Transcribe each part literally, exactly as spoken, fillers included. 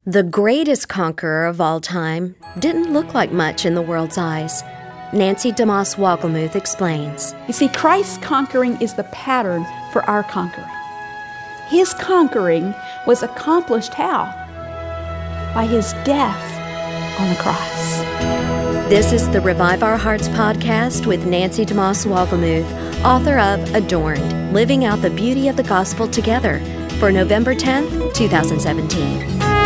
The greatest conqueror of all time didn't look like much in the world's eyes. Nancy DeMoss Wolgemuth explains. You see, Christ's conquering is the pattern for our conquering. His conquering was accomplished how? By his death on the cross. This is the Revive Our Hearts podcast with Nancy DeMoss Wolgemuth, author of Adorned, Living Out the Beauty of the Gospel Together, for November tenth, twenty seventeen.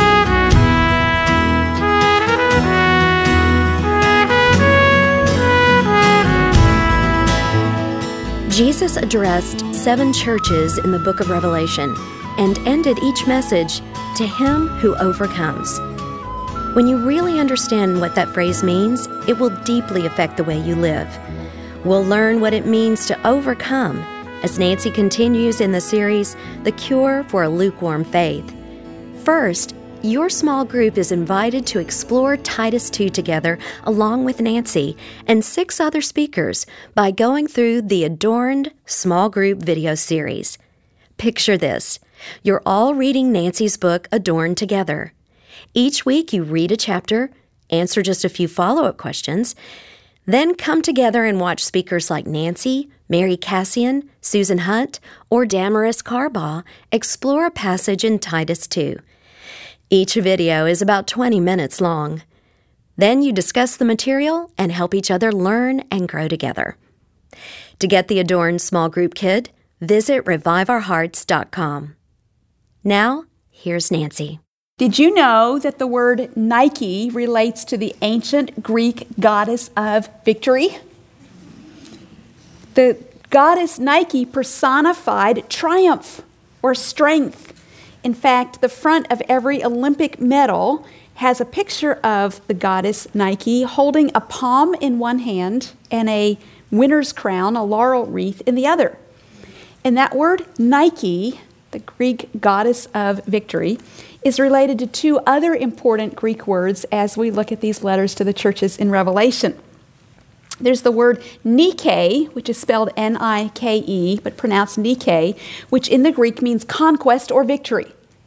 Jesus addressed seven churches in the book of Revelation and ended each message, "To him who overcomes." When you really understand what that phrase means, it will deeply affect the way you live. We'll learn what it means to overcome as Nancy continues in the series, The Cure for a Lukewarm Faith. First, your small group is invited to explore Titus two together along with Nancy and six other speakers by going through the Adorned small group video series. Picture this. You're all reading Nancy's book, Adorned, together. Each week you read a chapter, answer just a few follow-up questions, then come together and watch speakers like Nancy, Mary Cassian, Susan Hunt, or Damaris Carbaugh explore a passage in Titus two. Each video is about twenty minutes long. Then you discuss the material and help each other learn and grow together. To get the Adorned small group kit, visit revive our hearts dot com. Now, here's Nancy. Did you know that the word Nike relates to the ancient Greek goddess of victory? The goddess Nike personified triumph or strength. In fact, the front of every Olympic medal has a picture of the goddess Nike holding a palm in one hand and a winner's crown, a laurel wreath, in the other. And that word Nike, the Greek goddess of victory, is related to two other important Greek words as we look at these letters to the churches in Revelation. There's the word Nike, which is spelled N I K E, but pronounced Nike, which in the Greek means conquest or victory.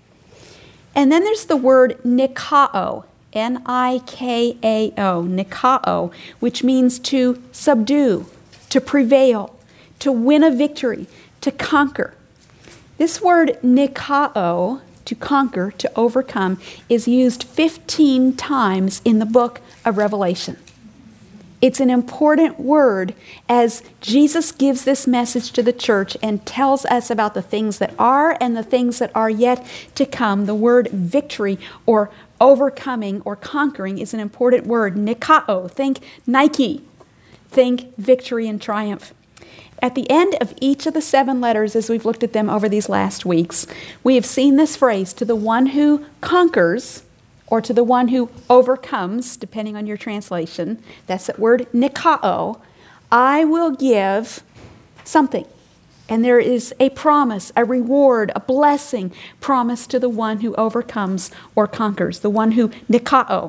And then there's the word Nikao, N I K A O, Nikao, which means to subdue, to prevail, to win a victory, to conquer. This word Nikao, to conquer, to overcome, is used fifteen times in the book of Revelation. It's an important word as Jesus gives this message to the church and tells us about the things that are and the things that are yet to come. The word victory or overcoming or conquering is an important word. Nikao, think Nike. Think victory and triumph. At the end of each of the seven letters, as we've looked at them over these last weeks, we have seen this phrase, to the one who conquers, or to the one who overcomes, depending on your translation. That's that word Nikao. I will give something. And there is a promise, a reward, a blessing promised to the one who overcomes or conquers, the one who Nikao.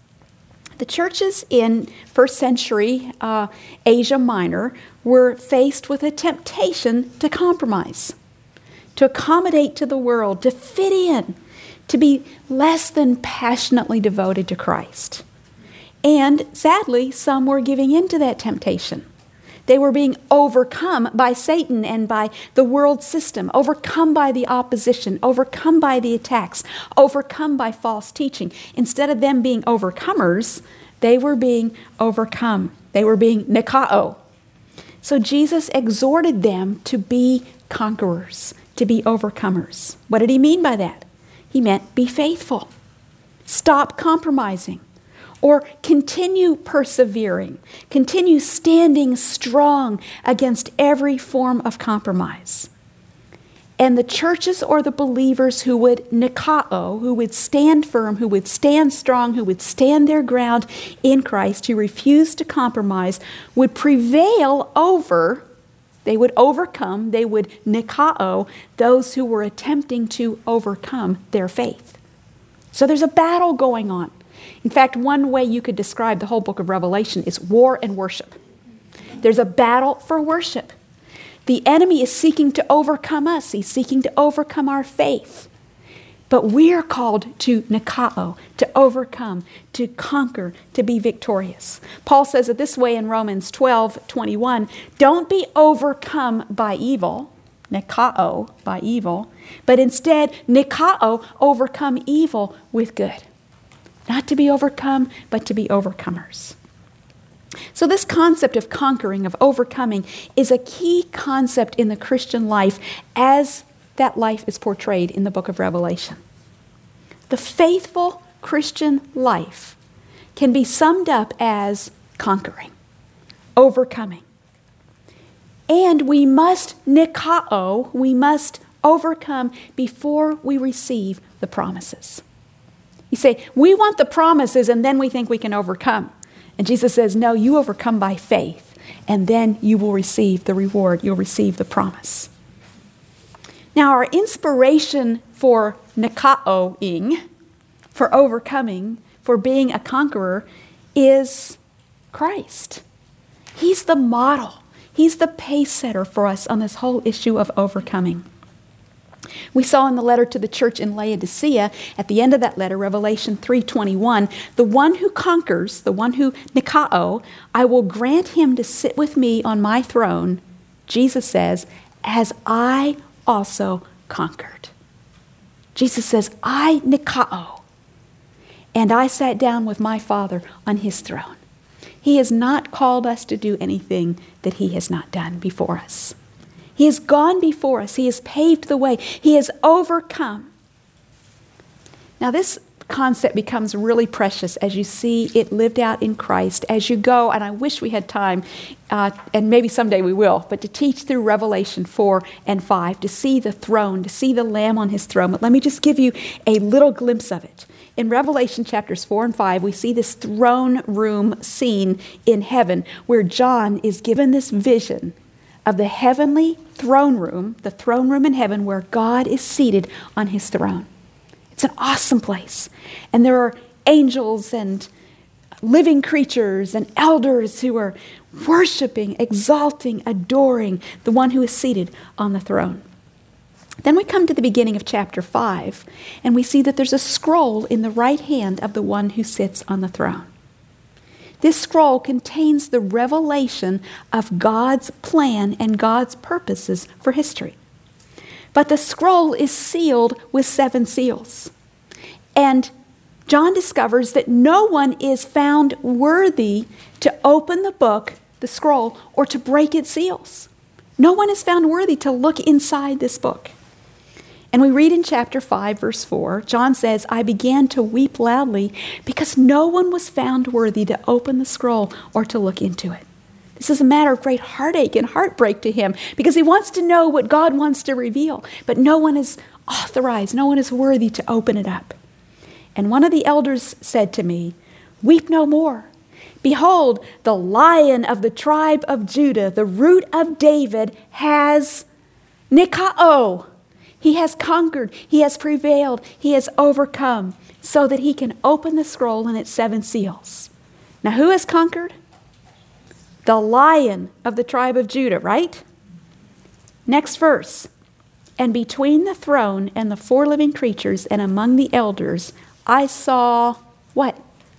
The churches in first century uh, Asia Minor were faced with a temptation to compromise, to accommodate to the world, to fit in, to be less than passionately devoted to Christ. And sadly, some were giving in to that temptation. They were being overcome by Satan and by the world system, overcome by the opposition, overcome by the attacks, overcome by false teaching. Instead of them being overcomers, they were being overcome. They were being Nikao. So Jesus exhorted them to be conquerors, to be overcomers. What did he mean by that? He meant be faithful, stop compromising, or continue persevering, continue standing strong against every form of compromise. And the churches or the believers who would Nikao, who would stand firm, who would stand strong, who would stand their ground in Christ, who refused to compromise, would prevail over, they would overcome, they would Nikao those who were attempting to overcome their faith. So there's a battle going on. In fact, one way you could describe the whole book of Revelation is war and worship. There's a battle for worship. The enemy is seeking to overcome us. He's seeking to overcome our faith. But we're called to nikao, to overcome, to conquer, to be victorious. Paul says it this way in Romans twelve twenty-one, don't be overcome by evil, nikao, by evil, but instead, nikao, overcome evil with good. Not to be overcome, but to be overcomers. So this concept of conquering, of overcoming, is a key concept in the Christian life as that life is portrayed in the book of Revelation. The faithful Christian life can be summed up as conquering, overcoming. And we must nikao, we must overcome before we receive the promises. You say, we want the promises and then we think we can overcome. And Jesus says, no, you overcome by faith, and then you will receive the reward, you'll receive the promise. Now, our inspiration for nikao-ing, for overcoming, for being a conqueror, is Christ. He's the model. He's the pace setter for us on this whole issue of overcoming. We saw in the letter to the church in Laodicea, at the end of that letter, Revelation three twenty-one, the one who conquers, the one who nikao, I will grant him to sit with me on my throne, Jesus says, as I also conquered. Jesus says, I nikao, and I sat down with my Father on his throne. He has not called us to do anything that he has not done before us. He has gone before us. He has paved the way. He has overcome. Now this concept becomes really precious as you see it lived out in Christ, as you go, and I wish we had time, uh, and maybe someday we will, but to teach through Revelation four and five, to see the throne, to see the Lamb on his throne. But let me just give you a little glimpse of it. In Revelation chapters four and five, we see this throne room scene in heaven where John is given this vision of the heavenly throne room, the throne room in heaven where God is seated on his throne. It's an awesome place. And there are angels and living creatures and elders who are worshiping, exalting, adoring the one who is seated on the throne. Then we come to the beginning of chapter five, and we see that there's a scroll in the right hand of the one who sits on the throne. This scroll contains the revelation of God's plan and God's purposes for history. But the scroll is sealed with seven seals. And John discovers that no one is found worthy to open the book, the scroll, or to break its seals. No one is found worthy to look inside this book. And we read in chapter five, verse four, John says, I began to weep loudly because no one was found worthy to open the scroll or to look into it. This is a matter of great heartache and heartbreak to him because he wants to know what God wants to reveal, but no one is authorized, no one is worthy to open it up. And one of the elders said to me, weep no more. Behold, the Lion of the tribe of Judah, the Root of David, has nikao. He has conquered, he has prevailed, he has overcome, so that he can open the scroll and its seven seals. Now, who has conquered? The Lion of the tribe of Judah, right? Next verse. And between the throne and the four living creatures and among the elders, I saw what?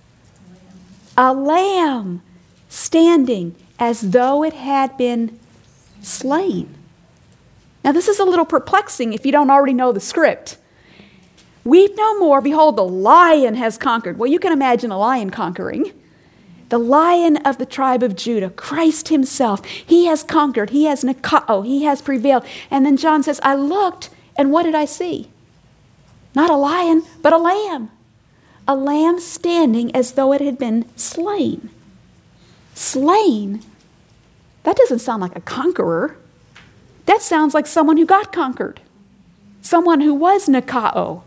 A lamb standing as though it had been slain. Now, this is a little perplexing if you don't already know the script. Weep no more. Behold, the Lion has conquered. Well, you can imagine a lion conquering. The Lion of the tribe of Judah, Christ himself. He has conquered. He has nikao. He has prevailed. And then John says, I looked, and what did I see? Not a lion, but a lamb. A lamb standing as though it had been slain. Slain? That doesn't sound like a conqueror. That sounds like someone who got conquered. Someone who was nikao.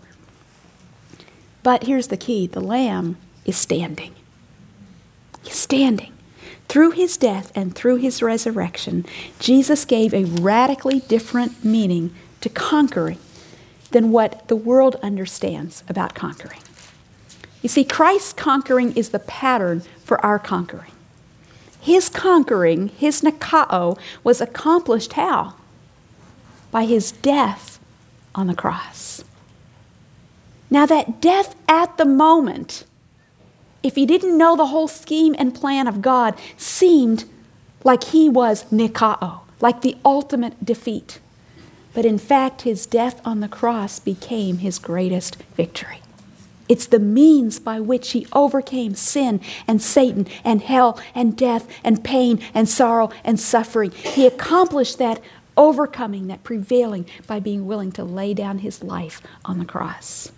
But here's the key. The lamb is standing. He's standing. Through his death and through his resurrection, Jesus gave a radically different meaning to conquering than what the world understands about conquering. You see, Christ's conquering is the pattern for our conquering. His conquering, his nikao, was accomplished how? By his death on the cross. Now that death at the moment, if he didn't know the whole scheme and plan of God, seemed like he was Nikao, like the ultimate defeat. But in fact, his death on the cross became his greatest victory. It's the means by which he overcame sin and Satan and hell and death and pain and sorrow and suffering. He accomplished that overcoming, that prevailing, by being willing to lay down his life on the cross.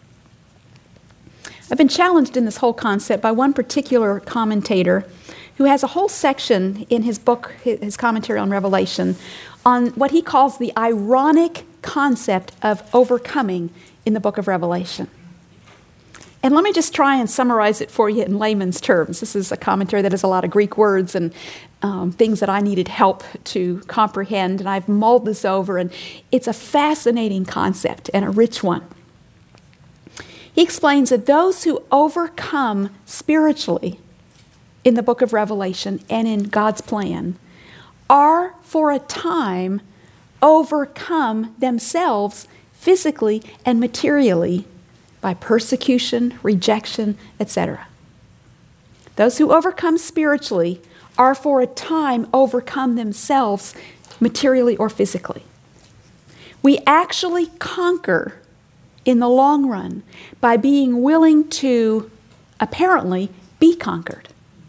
I've been challenged in this whole concept by one particular commentator who has a whole section in his book, his commentary on Revelation, on what he calls the ironic concept of overcoming in the book of Revelation. And let me just try and summarize it for you in layman's terms. This is a commentary that has a lot of Greek words and um, things that I needed help to comprehend, and I've mulled this over, and it's a fascinating concept and a rich one. He explains that those who overcome spiritually in the book of Revelation and in God's plan are for a time overcome themselves physically and materially by persecution, rejection, et cetera. Those who overcome spiritually are for a time overcome themselves materially or physically. We actually conquer in the long run by being willing to apparently be conquered.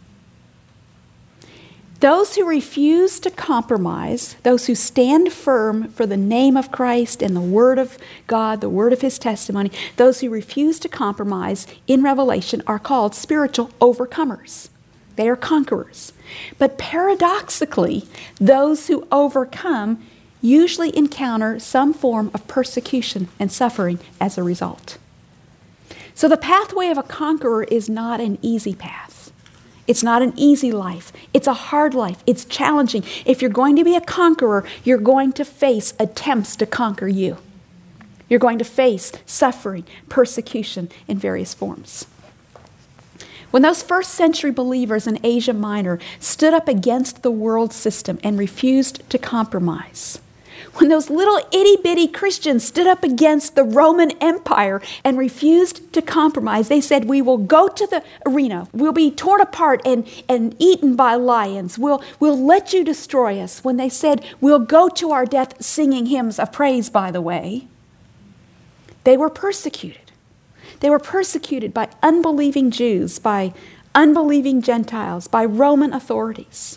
Those who refuse to compromise, those who stand firm for the name of Christ and the Word of God, the word of His testimony, those who refuse to compromise in Revelation are called spiritual overcomers. They are conquerors. But paradoxically, those who overcome usually encounter some form of persecution and suffering as a result. So the pathway of a conqueror is not an easy path. It's not an easy life. It's a hard life. It's challenging. If you're going to be a conqueror, you're going to face attempts to conquer you. You're going to face suffering, persecution in various forms. When those first century believers in Asia Minor stood up against the world system and refused to compromise, when those little itty-bitty Christians stood up against the Roman Empire and refused to compromise, they said, we will go to the arena, we'll be torn apart and, and eaten by lions, we'll, we'll let you destroy us. When they said, we'll go to our death singing hymns of praise, by the way, they were persecuted. They were persecuted by unbelieving Jews, by unbelieving Gentiles, by Roman authorities.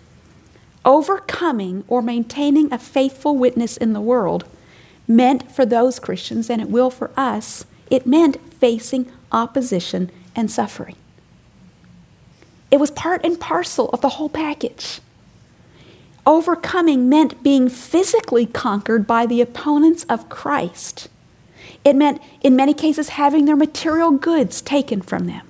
Overcoming or maintaining a faithful witness in the world meant for those Christians, and it will for us, it meant facing opposition and suffering. It was part and parcel of the whole package. Overcoming meant being physically conquered by the opponents of Christ. It meant, in many cases, having their material goods taken from them.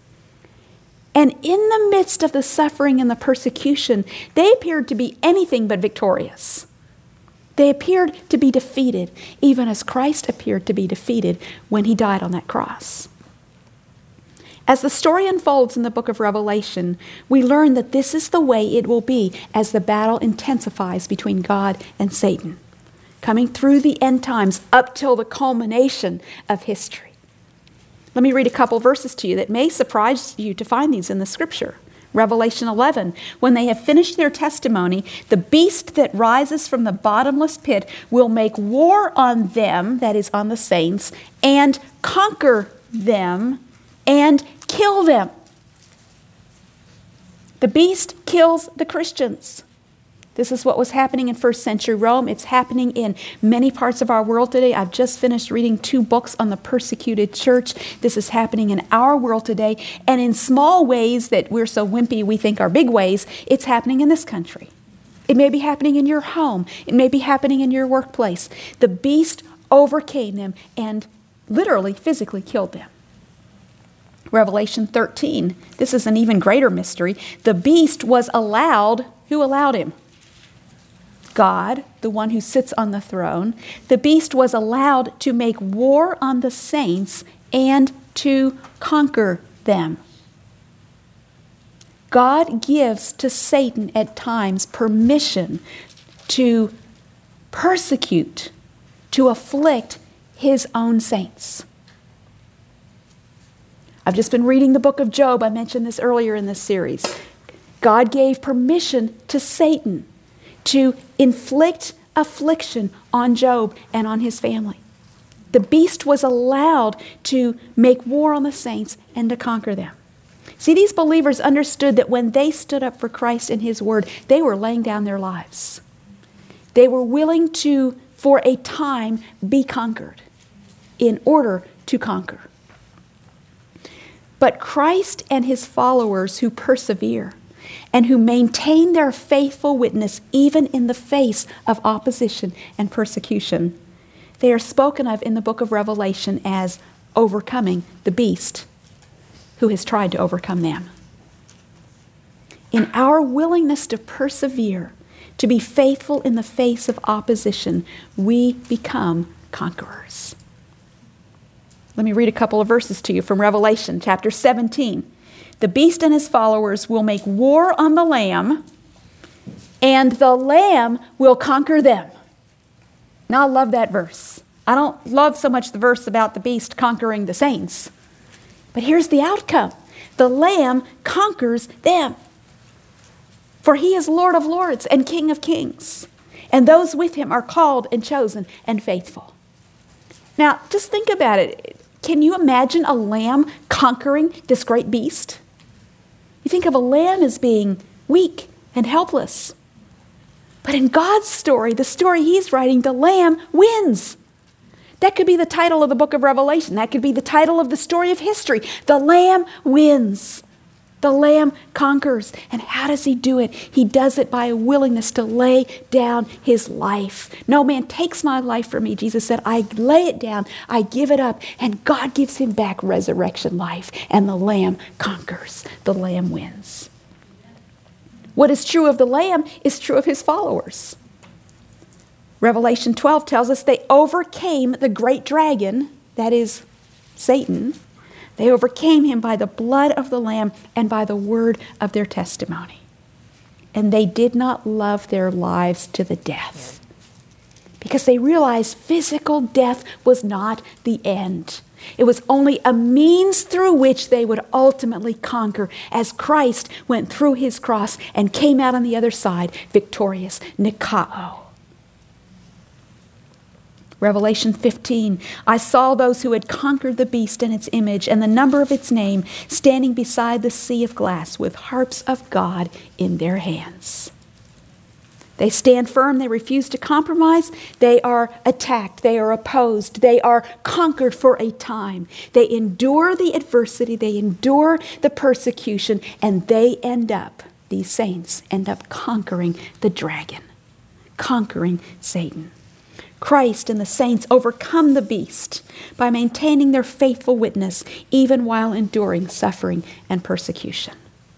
And in the midst of the suffering and the persecution, they appeared to be anything but victorious. They appeared to be defeated, even as Christ appeared to be defeated when he died on that cross. As the story unfolds in the book of Revelation, we learn that this is the way it will be as the battle intensifies between God and Satan, coming through the end times up till the culmination of history. Let me read a couple verses to you that may surprise you to find these in the scripture. Revelation eleven, when they have finished their testimony, the beast that rises from the bottomless pit will make war on them, that is on the saints, and conquer them and kill them. The beast kills the Christians. This is what was happening in first century Rome. It's happening in many parts of our world today. I've just finished reading two books on the persecuted church. This is happening in our world today. And in small ways that we're so wimpy we think are big ways, it's happening in this country. It may be happening in your home. It may be happening in your workplace. The beast overcame them and literally, physically killed them. Revelation thirteen, this is an even greater mystery. The beast was allowed, who allowed him? God, the one who sits on the throne. The beast was allowed to make war on the saints and to conquer them. God gives to Satan at times permission to persecute, to afflict his own saints. I've just been reading the book of Job. I mentioned this earlier in this series. God gave permission to Satan to inflict affliction on Job and on his family. The beast was allowed to make war on the saints and to conquer them. See, these believers understood that when they stood up for Christ and His Word, they were laying down their lives. They were willing to, for a time, be conquered in order to conquer. But Christ and His followers who persevere and who maintain their faithful witness even in the face of opposition and persecution, they are spoken of in the book of Revelation as overcoming the beast who has tried to overcome them. In our willingness to persevere, to be faithful in the face of opposition, we become conquerors. Let me read a couple of verses to you from Revelation chapter seventeen. The beast and his followers will make war on the Lamb, and the Lamb will conquer them. Now, I love that verse. I don't love so much the verse about the beast conquering the saints. But here's the outcome. The Lamb conquers them. For He is Lord of lords and King of kings. And those with Him are called and chosen and faithful. Now, just think about it. Can you imagine a lamb conquering this great beast? You think of a lamb as being weak and helpless. But in God's story, the story He's writing, the lamb wins. That could be the title of the book of Revelation. That could be the title of the story of history. The Lamb wins. The Lamb conquers. And how does He do it? He does it by a willingness to lay down His life. No man takes my life from me. Jesus said, I lay it down. I give it up. And God gives Him back resurrection life. And the Lamb conquers. The Lamb wins. What is true of the Lamb is true of His followers. Revelation twelve tells us they overcame the great dragon, that is Satan. They overcame him by the blood of the Lamb and by the word of their testimony. And they did not love their lives to the death because they realized physical death was not the end. It was only a means through which they would ultimately conquer as Christ went through His cross and came out on the other side victorious. Nikao. Revelation fifteen, I saw those who had conquered the beast and its image and the number of its name standing beside the sea of glass with harps of God in their hands. They stand firm. They refuse to compromise. They are attacked. They are opposed. They are conquered for a time. They endure the adversity. They endure the persecution. And they end up, these saints end up conquering the dragon, conquering Satan. Christ and the saints overcome the beast by maintaining their faithful witness even while enduring suffering and persecution.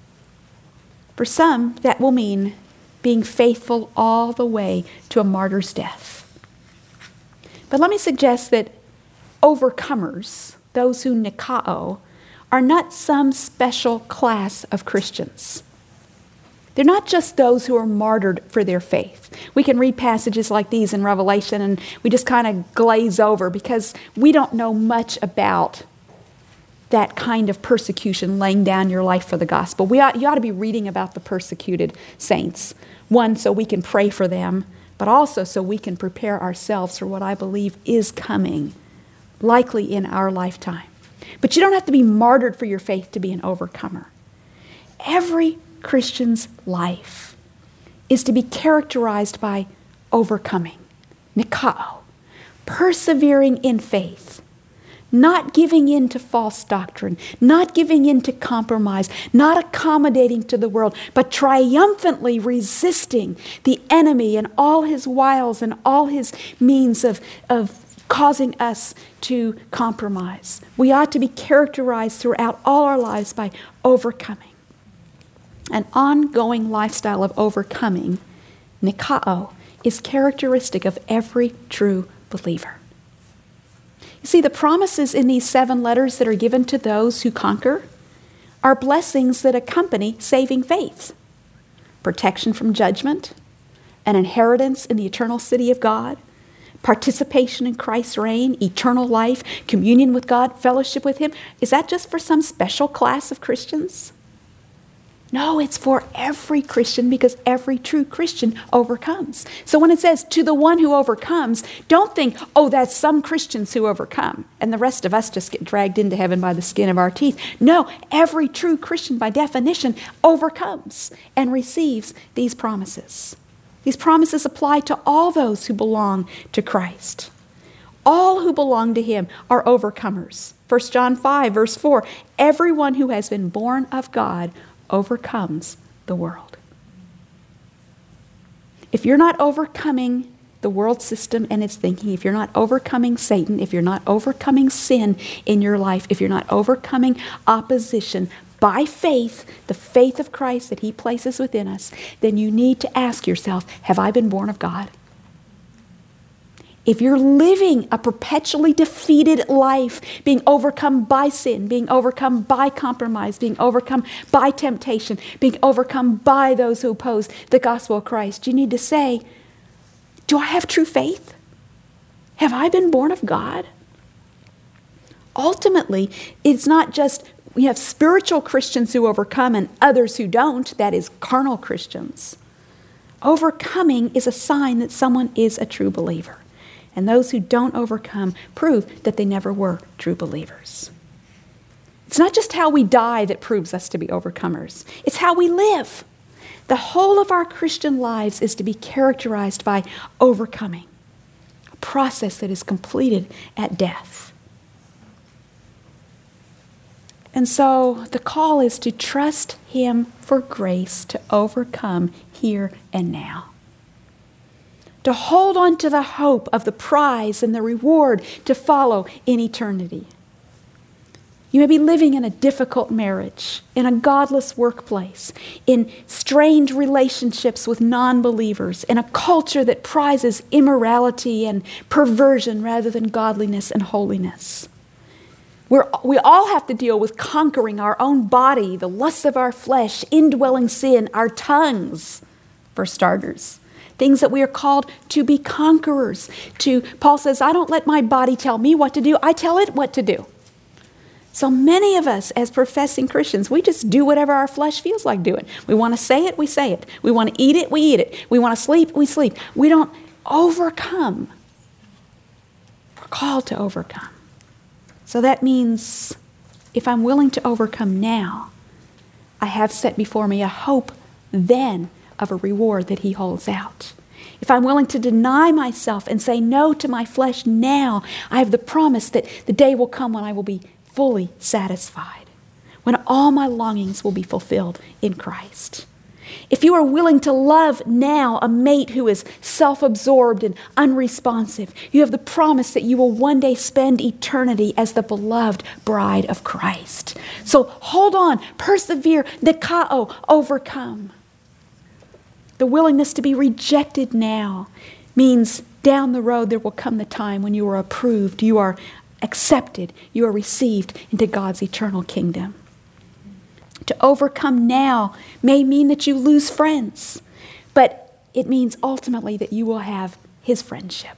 For some, that will mean being faithful all the way to a martyr's death. But let me suggest that overcomers, those who nikao, are not some special class of Christians. They're not just those who are martyred for their faith. We can read passages like these in Revelation and we just kind of glaze over because we don't know much about that kind of persecution, laying down your life for the gospel. We ought, you ought to be reading about the persecuted saints. One, so we can pray for them, but also so we can prepare ourselves for what I believe is coming, likely in our lifetime. But you don't have to be martyred for your faith to be an overcomer. Every Christian's life is to be characterized by overcoming, nikao, persevering in faith, not giving in to false doctrine, not giving in to compromise, not accommodating to the world, but triumphantly resisting the enemy and all his wiles and all his means of, of causing us to compromise. We ought to be characterized throughout all our lives by overcoming. An ongoing lifestyle of overcoming, nikao, is characteristic of every true believer. You see, the promises in these seven letters that are given to those who conquer are blessings that accompany saving faith. Protection from judgment, an inheritance in the eternal city of God, participation in Christ's reign, eternal life, communion with God, fellowship with Him, is that just for some special class of Christians? No, it's for every Christian, because every true Christian overcomes. So when it says, to the one who overcomes, don't think, oh, that's some Christians who overcome, and the rest of us just get dragged into heaven by the skin of our teeth. No, every true Christian, by definition, overcomes and receives these promises. These promises apply to all those who belong to Christ. All who belong to Him are overcomers. First John five, verse four, everyone who has been born of God overcomes the world. If you're not overcoming the world system and its thinking, if you're not overcoming Satan, if you're not overcoming sin in your life, if you're not overcoming opposition by faith, the faith of Christ that He places within us, then you need to ask yourself, have I been born of God? If you're living a perpetually defeated life, being overcome by sin, being overcome by compromise, being overcome by temptation, being overcome by those who oppose the gospel of Christ, you need to say, do I have true faith? Have I been born of God? Ultimately, it's not just we have spiritual Christians who overcome and others who don't, that is carnal Christians. Overcoming is a sign that someone is a true believer. And those who don't overcome prove that they never were true believers. It's not just how we die that proves us to be overcomers. It's how we live. The whole of our Christian lives is to be characterized by overcoming, a process that is completed at death. And so the call is to trust Him for grace to overcome here and now. To hold on to the hope of the prize and the reward to follow in eternity. You may be living in a difficult marriage, in a godless workplace, in strained relationships with non-believers, in a culture that prizes immorality and perversion rather than godliness and holiness. We're, we all have to deal with conquering our own body, the lusts of our flesh, indwelling sin, our tongues, for starters. Things that we are called to be conquerors. To Paul says, I don't let my body tell me what to do. I tell it what to do. So many of us as professing Christians, we just do whatever our flesh feels like doing. We want to say it, we say it. We want to eat it, we eat it. We want to sleep, we sleep. We don't overcome. We're called to overcome. So that means if I'm willing to overcome now, I have set before me a hope then of a reward that He holds out. If I'm willing to deny myself and say no to my flesh now, I have the promise that the day will come when I will be fully satisfied, when all my longings will be fulfilled in Christ. If you are willing to love now a mate who is self-absorbed and unresponsive, you have the promise that you will one day spend eternity as the beloved bride of Christ. So hold on, persevere, nikao, overcome. The willingness to be rejected now means down the road there will come the time when you are approved, you are accepted, you are received into God's eternal kingdom. To overcome now may mean that you lose friends, but it means ultimately that you will have His friendship.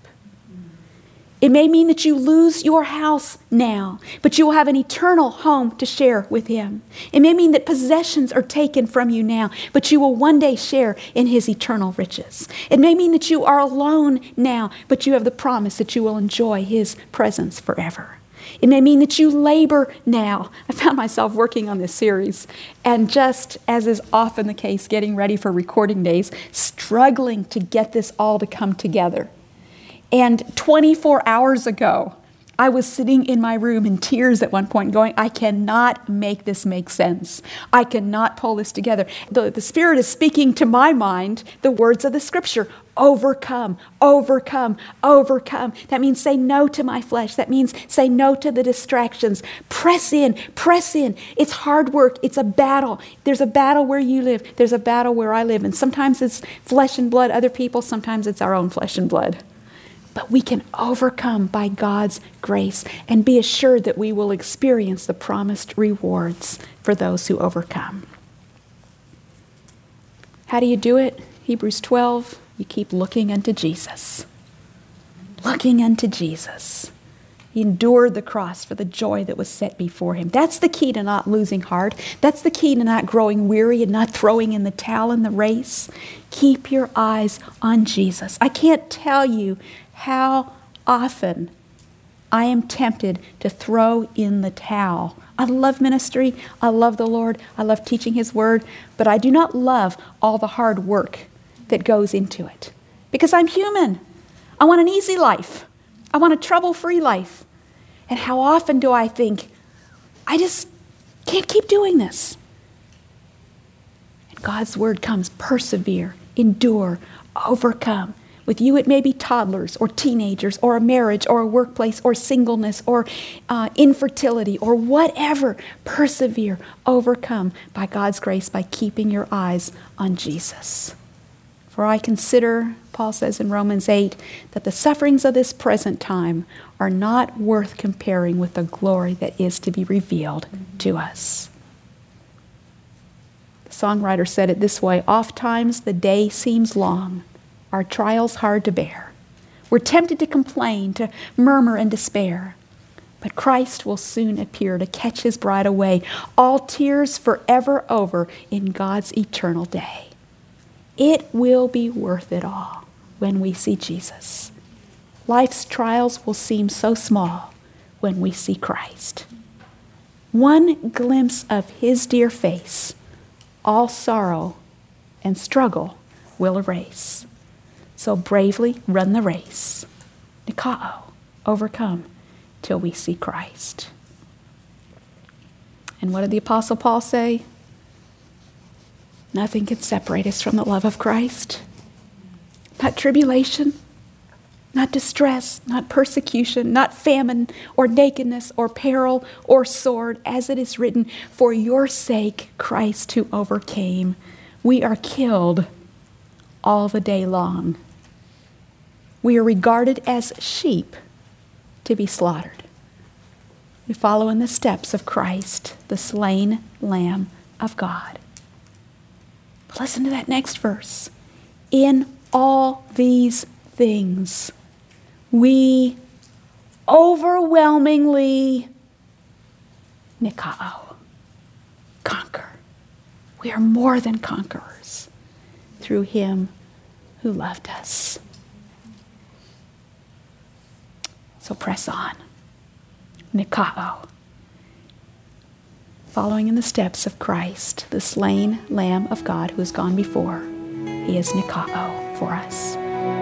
It may mean that you lose your house now, but you will have an eternal home to share with Him. It may mean that possessions are taken from you now, but you will one day share in His eternal riches. It may mean that you are alone now, but you have the promise that you will enjoy His presence forever. It may mean that you labor now. I found myself working on this series, and just as is often the case, getting ready for recording days, struggling to get this all to come together. And twenty-four hours ago, I was sitting in my room in tears at one point going, I cannot make this make sense. I cannot pull this together. The, the Spirit is speaking to my mind the words of the Scripture. Overcome, overcome, overcome. That means say no to my flesh. That means say no to the distractions. Press in, press in. It's hard work. It's a battle. There's a battle where you live. There's a battle where I live. And sometimes it's flesh and blood, other people. Sometimes it's our own flesh and blood. But we can overcome by God's grace and be assured that we will experience the promised rewards for those who overcome. How do you do it? Hebrews twelve, you keep looking unto Jesus. looking unto Jesus. He endured the cross for the joy that was set before him. That's the key to not losing heart. That's the key to not growing weary and not throwing in the towel in the race. Keep your eyes on Jesus. I can't tell you how often I am tempted to throw in the towel. I love ministry. I love the Lord. I love teaching His Word. But I do not love all the hard work that goes into it. Because I'm human. I want an easy life. I want a trouble-free life. And how often do I think, I just can't keep doing this? And God's Word comes, persevere, endure, overcome. With you, it may be toddlers or teenagers or a marriage or a workplace or singleness or uh, infertility or whatever. Persevere, overcome by God's grace by keeping your eyes on Jesus. For I consider, Paul says in Romans eight, that the sufferings of this present time are not worth comparing with the glory that is to be revealed to us. The songwriter said it this way, oftentimes the day seems long, our trials hard to bear. We're tempted to complain, to murmur and despair. But Christ will soon appear to catch His bride away, all tears forever over in God's eternal day. It will be worth it all when we see Jesus. Life's trials will seem so small when we see Christ. One glimpse of His dear face, all sorrow and struggle will erase. So bravely run the race. Nikao, overcome till we see Christ. And what did the Apostle Paul say? Nothing can separate us from the love of Christ. Not tribulation, not distress, not persecution, not famine or nakedness or peril or sword, as it is written, for your sake Christ who overcame. We are killed all the day long. We are regarded as sheep to be slaughtered. We follow in the steps of Christ, the slain Lamb of God. But listen to that next verse. In all these things, we overwhelmingly nikao, conquer. We are more than conquerors through Him who loved us. So press on. Nikao. Following in the steps of Christ, the slain Lamb of God who has gone before. He is Nikao for us.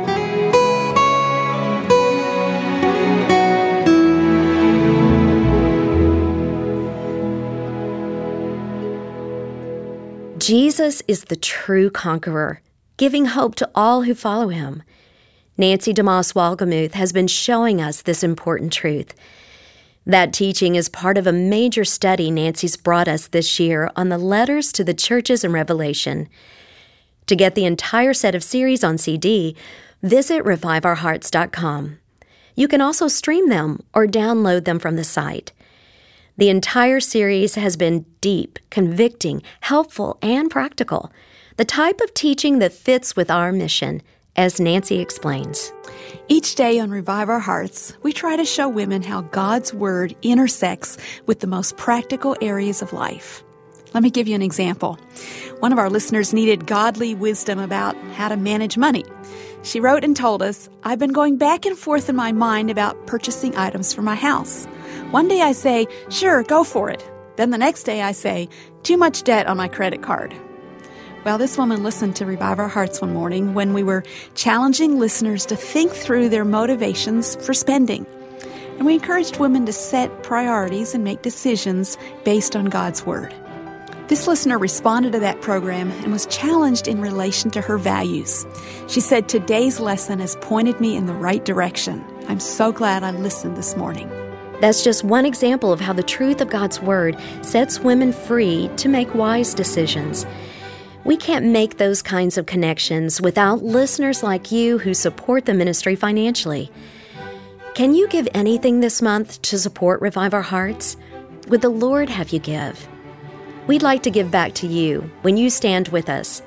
Jesus is the true conqueror, giving hope to all who follow Him. Nancy DeMoss Wolgemuth has been showing us this important truth. That teaching is part of a major study Nancy's brought us this year on the letters to the churches in Revelation. To get the entire set of series on C D, visit revive our hearts dot com. You can also stream them or download them from the site. The entire series has been deep, convicting, helpful, and practical. The type of teaching that fits with our mission, as Nancy explains. Each day on Revive Our Hearts, we try to show women how God's Word intersects with the most practical areas of life. Let me give you an example. One of our listeners needed godly wisdom about how to manage money. She wrote and told us, I've been going back and forth in my mind about purchasing items for my house. One day I say, sure, go for it. Then the next day I say, too much debt on my credit card. Well, this woman listened to Revive Our Hearts one morning when we were challenging listeners to think through their motivations for spending. And we encouraged women to set priorities and make decisions based on God's Word. This listener responded to that program and was challenged in relation to her values. She said, today's lesson has pointed me in the right direction. I'm so glad I listened this morning. That's just one example of how the truth of God's Word sets women free to make wise decisions. We can't make those kinds of connections without listeners like you who support the ministry financially. Can you give anything this month to support Revive Our Hearts? Would the Lord have you give? We'd like to give back to you when you stand with us.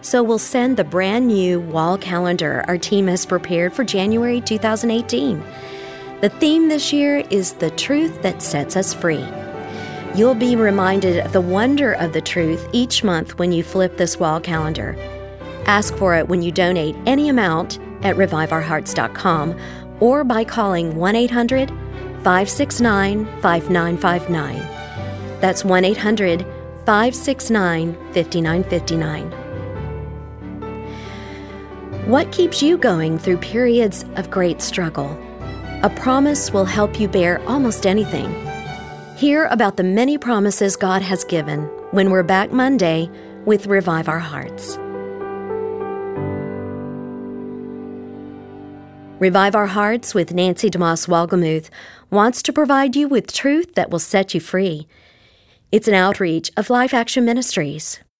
So we'll send the brand new wall calendar our team has prepared for January two thousand eighteen. The theme this year is the truth that sets us free. You'll be reminded of the wonder of the truth each month when you flip this wall calendar. Ask for it when you donate any amount at revive our hearts dot com or by calling one eight hundred, five six nine, five nine five nine. That's one eight hundred, five six nine, five nine five nine. What keeps you going through periods of great struggle? A promise will help you bear almost anything. Hear about the many promises God has given when we're back Monday with Revive Our Hearts. Revive Our Hearts with Nancy DeMoss Wolgemuth wants to provide you with truth that will set you free. It's an outreach of Life Action Ministries.